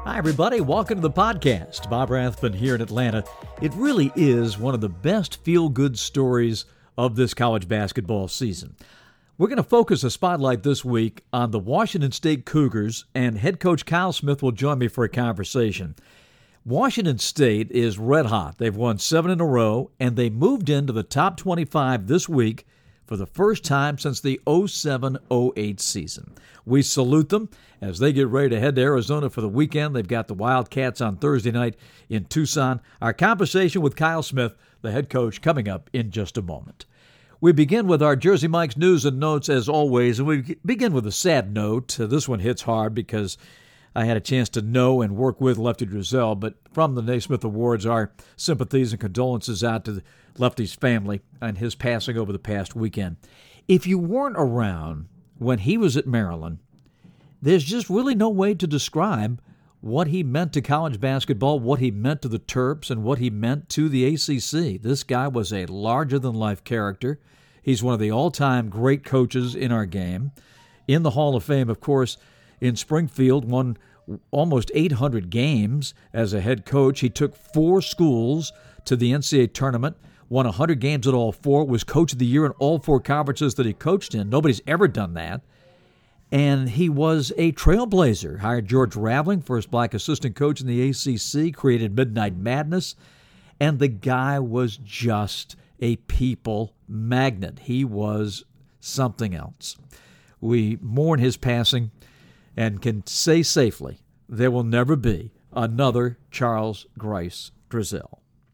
Hi, everybody. Welcome to the podcast. Bob Rathbun here in Atlanta. It really is one of the best feel-good stories of this college basketball season. We're going to focus a spotlight this week on the Washington State Cougars, and head coach Kyle Smith will join me for a conversation. Washington State is red hot. They've won 7 in a row, and they moved into the top 25 this week for the first time since the 07-08 season. We salute them as they get ready to head to Arizona for the weekend. They've got the Wildcats on Thursday night in Tucson. Our conversation with Kyle Smith, the head coach, coming up in just a moment. We begin with our Jersey Mike's news and notes as always, and we begin with a sad note. This one hits hard because I had a chance to know and work with Lefty Driesell, but from the Naismith Awards, our sympathies and condolences out to Lefty's family and his passing over the past weekend. If you weren't around when he was at Maryland, there's just really no way to describe what he meant to college basketball, what he meant to the Terps, and what he meant to the ACC. This guy was a larger-than-life character. He's one of the all-time great coaches in our game. In the Hall of Fame, of course, in Springfield, won almost 800 games as a head coach. He took 4 schools to the NCAA tournament, won 100 games at all 4, was coach of the year in all 4 conferences that he coached in. Nobody's ever done that. And he was a trailblazer. Hired George Raveling, first black assistant coach in the ACC, created Midnight Madness. And the guy was just a people magnet. He was something else. We mourn his passing and can say safely there will never be another Charles Grice Driesell.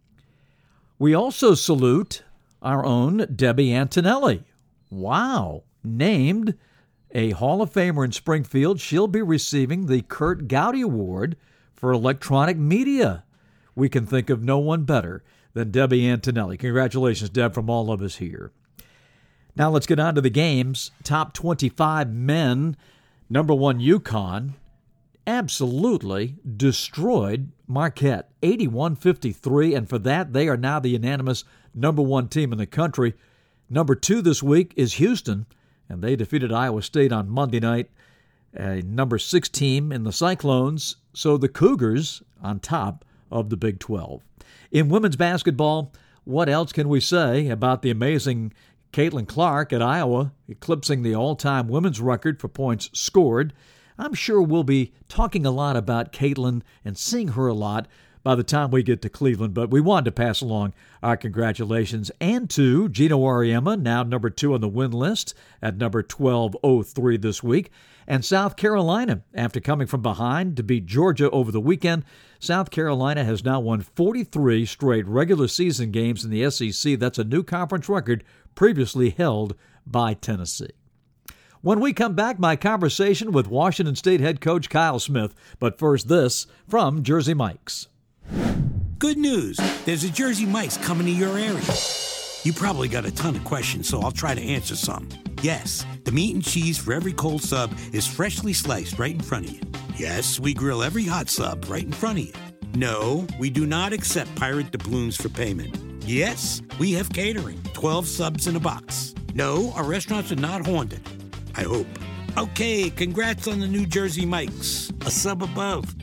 We also salute our own Debbie Antonelli. Wow! Named a Hall of Famer in Springfield, she'll be receiving the Kurt Gowdy Award for electronic media. We can think of no one better than Debbie Antonelli. Congratulations, Deb, from all of us here. Now let's get on to the games. Top 25 men. Number 1, UConn absolutely destroyed Marquette, 81-53, and for that, they are now the unanimous number 1 team in the country. Number 2 this week is Houston, and they defeated Iowa State on Monday night, a number 6 team in the Cyclones, so the Cougars on top of the Big 12. In women's basketball, what else can we say about the amazing Caitlin Clark at Iowa, eclipsing the all-time women's record for points scored? I'm sure we'll be talking a lot about Caitlin and seeing her a lot by the time we get to Cleveland, but we wanted to pass along our congratulations and to Gino Auriemma, now number 2 on the win list at number 1203 this week, and South Carolina, after coming from behind to beat Georgia over the weekend. South Carolina has now won 43 straight regular season games in the SEC. That's a new conference record previously held by Tennessee. When we come back, my conversation with Washington State head coach Kyle Smith. But first, this from Jersey Mike's. Good news. There's a Jersey Mike's coming to your area. You probably got a ton of questions, so I'll try to answer some. Yes, the meat and cheese for every cold sub is freshly sliced right in front of you. Yes, we grill every hot sub right in front of you. No, we do not accept pirate doubloons for payment. Yes, we have catering, 12 subs in a box. No, our restaurants are not haunted. I hope. Okay, congrats on the new Jersey Mike's. A sub above.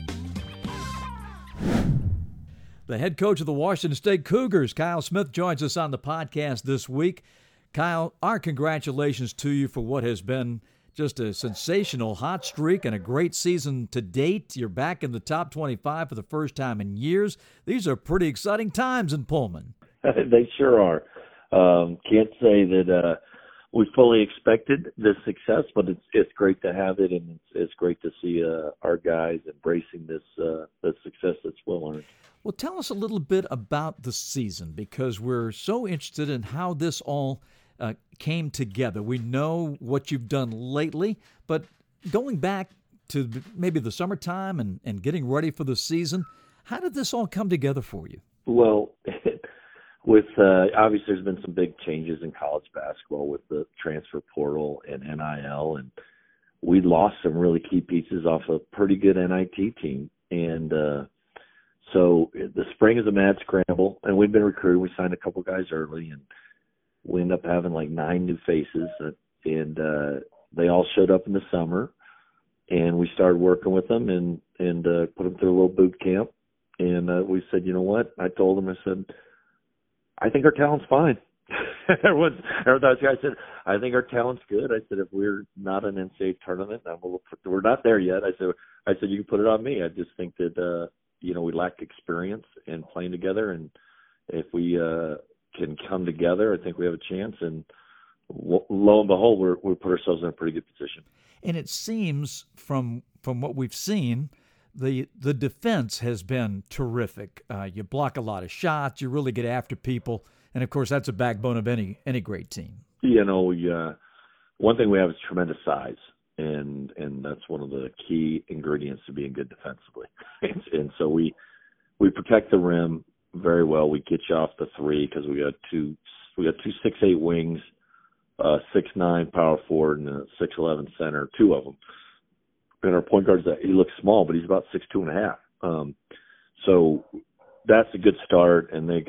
The head coach of the Washington State Cougars, Kyle Smith, joins us on the podcast this week. Kyle, our congratulations to you for what has been just a sensational hot streak and a great season to date. You're back in the top 25 for the first time in years. These are pretty exciting times in Pullman. They sure are. Can't say that we fully expected this success, but it's great to have it, and it's great to see our guys embracing this success that's well earned. Well, tell us a little bit about the season, because we're so interested in how this all came together. We know what you've done lately, but going back to maybe the summertime and getting ready for the season, how did this all come together for you? Well, with obviously there's been some big changes in college basketball with the transfer portal and NIL, and we lost some really key pieces off a pretty good NIT team. And so the spring is a mad scramble, and we've been recruiting. We signed a couple guys early, and we ended up having like 9 new faces, and they all showed up in the summer. And we started working with them and put them through a little boot camp. And we said, you know what? I told them, I said, I think our talent's fine. I said, I think our talent's good. I said, if we're not an NCAA tournament, we're not there yet. I said, you can put it on me. I just think that, we lack experience in playing together. And if we can come together, I think we have a chance. And lo and behold, we put ourselves in a pretty good position. And it seems from what we've seen, the defense has been terrific. You block a lot of shots. You really get after people. And, of course, that's a backbone of any great team. One thing we have is tremendous size, and that's one of the key ingredients to being good defensively. and so we protect the rim very well. We get you off the three because we got two 6'8" wings, 6'9" power forward, and a 6'11" center, two of them. And our point guard, he looks small, but he's about 6'2.5". So that's a good start, and like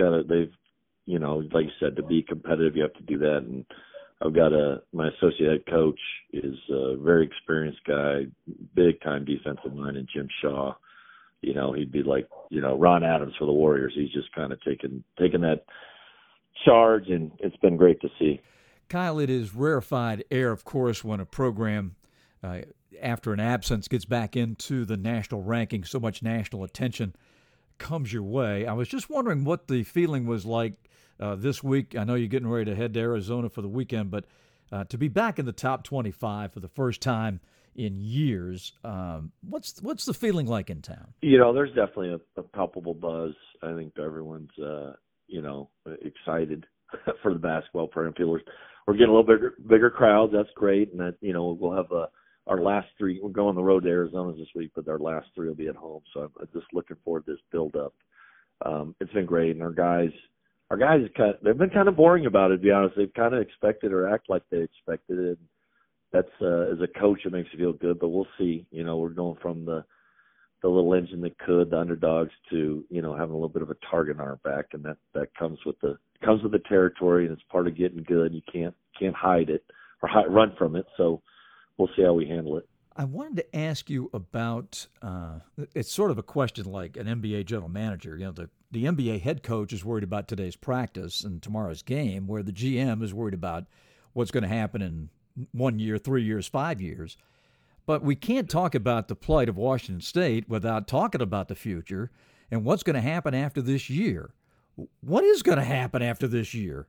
you said, to be competitive, you have to do that. And I've got my associate head coach is a very experienced guy, big time defensive mind, and Jim Shaw. He'd be like, Ron Adams for the Warriors. He's just kind of taken that charge, and it's been great to see. Kyle, it is rarefied air, of course, when a program, after an absence, gets back into the national ranking. So much national attention comes your way. I was just wondering what the feeling was like this week. I know you're getting ready to head to Arizona for the weekend, but to be back in the top 25 for the first time in years, what's the feeling like in town? There's definitely a palpable buzz. I think everyone's, excited for the basketball program. We're getting a little bigger crowds. That's great. And that, we'll have our last three. We're going on the road to Arizona this week, but our last three will be at home. So I'm just looking forward to this build up. It's been great. And our guys they've been kind of boring about it, to be honest. They've kind of expected or act like they expected it. And that's, as a coach, it makes you feel good, but we'll see. We're going from the little engine that could, the underdogs, to, having a little bit of a target on our back. And that comes with the territory, and it's part of getting good. You can't hide it or run from it. So we'll see how we handle it. I wanted to ask you about, it's sort of a question like an NBA general manager. The NBA head coach is worried about today's practice and tomorrow's game, where the GM is worried about what's going to happen in 1 year, 3 years, 5 years. But we can't talk about the plight of Washington State without talking about the future and what's going to happen after this year. What is going to happen after this year?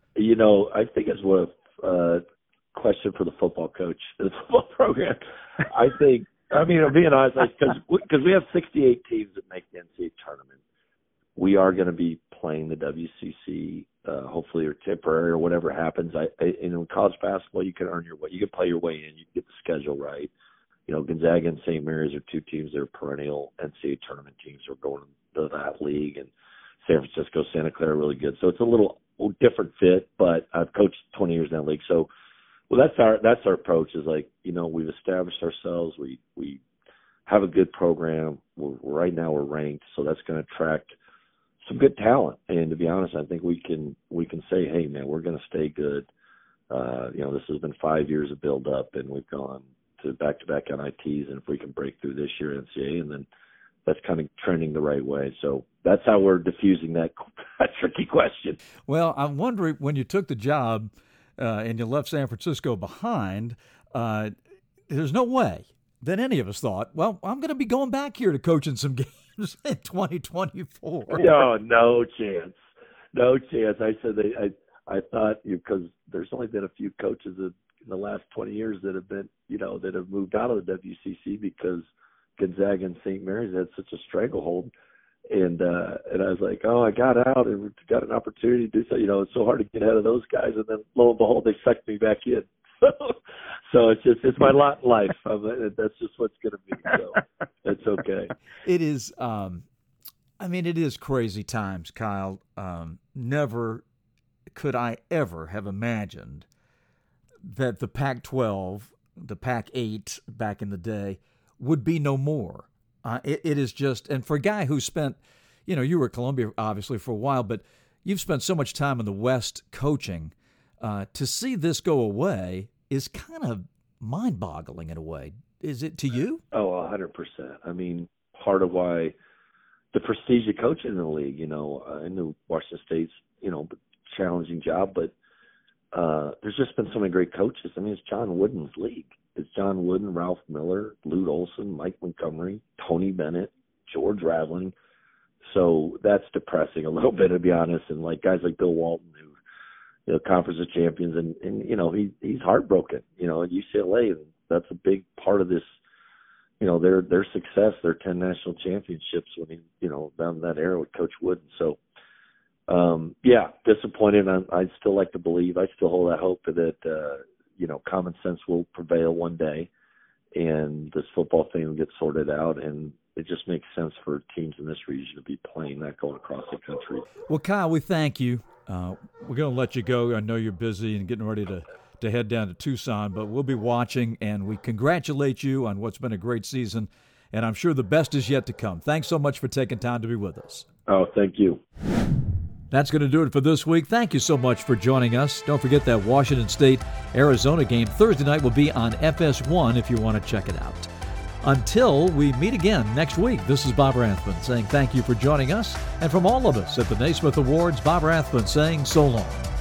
I think it's a question for the football coach, the football program. I'm being honest, because we have 68 teams that make the NCAA tournament. We are going to be playing the WCC, hopefully, or temporary, or whatever happens. In college basketball, you can earn your way. You can play your way in. You can get the schedule right. Gonzaga and St. Mary's are two teams that are perennial NCAA tournament teams who are going to that league, and San Francisco, Santa Clara are really good. So it's a little different fit, but I've coached 20 years in that league. So, that's our approach is we've established ourselves. We have a good program. Right now we're ranked, so that's going to attract some good talent. And to be honest, I think we can say, hey man, we're going to stay good. This has been 5 years of build up, and we've gone to back-to-back NITs, and if we can break through this year NCAA, and then that's kind of trending the right way. So that's how we're diffusing that tricky question. Well, I'm wondering, when you took the job and you left San Francisco behind, there's no way that any of us thought, well, I'm going to be going back here to coaching some games in 2024. No chance. No chance. I said I thought, because there's only been a few coaches in the last 20 years that have been, that have moved out of the WCC because Gonzaga and St. Mary's had such a stranglehold. And I was like, I got out and got an opportunity to do so. It's so hard to get ahead of those guys. And then lo and behold, they sucked me back in. So it's my lot in life. That's just what's going to be. So it's okay. It is. It is crazy times, Kyle. Never could I ever have imagined that the Pac-12, the Pac-8 back in the day, would be no more. It is just, and for a guy who spent, you were at Columbia obviously for a while, but you've spent so much time in the West coaching, to see this go away is kind of mind-boggling in a way. is it to you? Oh, 100%. I mean, part of why the prestige of coaching in the league, I knew Washington State's, challenging job, but there's just been so many great coaches. I mean, it's John Wooden's league. It's John Wooden, Ralph Miller, Lute Olson, Mike Montgomery, Tony Bennett, George Raveling. So that's depressing a little bit, to be honest. And like guys like Bill Walton, who, Conference of Champions, and he's heartbroken. At UCLA, that's a big part of this. Their success, their 10 national championships when he, down that era with Coach Wooden. So, disappointed. I'd still like to believe. I still hold that hope that, common sense will prevail one day and this football thing will get sorted out. And it just makes sense for teams in this region to be playing that going across the country. Well, Kyle, we thank you. We're going to let you go. I know you're busy and getting ready to head down to Tucson, but we'll be watching, and we congratulate you on what's been a great season, and I'm sure the best is yet to come. Thanks so much for taking time to be with us. Oh, thank you. That's going to do it for this week. Thank you so much for joining us. Don't forget that Washington State-Arizona game Thursday night will be on FS1 if you want to check it out. Until we meet again next week, this is Bob Rathbun saying thank you for joining us. And from all of us at the Naismith Awards, Bob Rathbun saying so long.